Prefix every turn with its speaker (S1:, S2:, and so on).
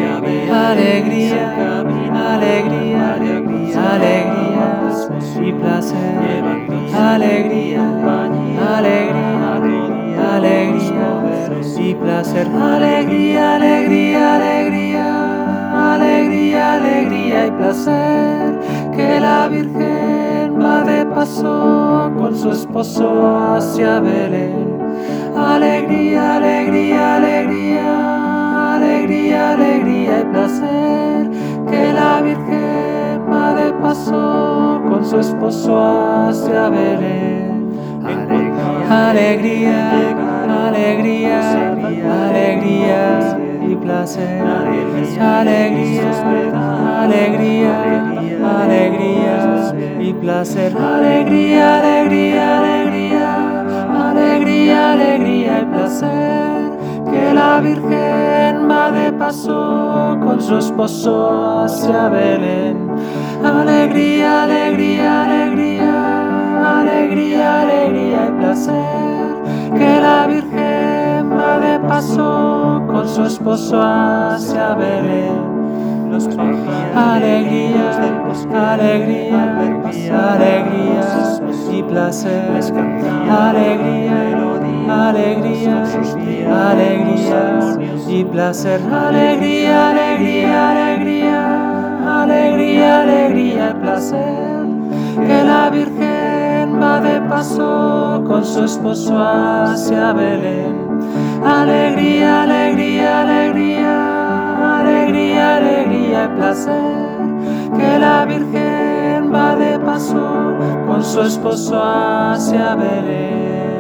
S1: hacia Belén.
S2: Alegría, alegría, alegría y placer. Alegría, alegría, alegría y placer. Alegría, alegría, alegría, alegría, alegría y placer. Que la Virgen va de paso con su esposo hacia Belén. Alegría, alegría, alegría, alegría, alegría y placer. Que la Virgen va de paso con su esposo hacia Belén. Alegría, alegría, alegría y placer. Alegría, alegría, alegría y placer. Alegría, alegría, alegría, alegría, alegría y placer. Que la Virgen va de paso con su esposo hacia Belén. Alegría, alegría, alegría, alegría, alegría y placer. Que la Virgen va de paso con su esposo hacia Belén. Alegría, alegría, alegría y placer. Alegría, alegría, alegría y placer. Alegría, alegría, alegría, alegría, alegría y placer. Que la Virgen va de paso con su esposo hacia Belén. Alegría, alegría, alegría, alegría, alegría y placer. Que la Virgen va de paso con su esposo hacia Belén.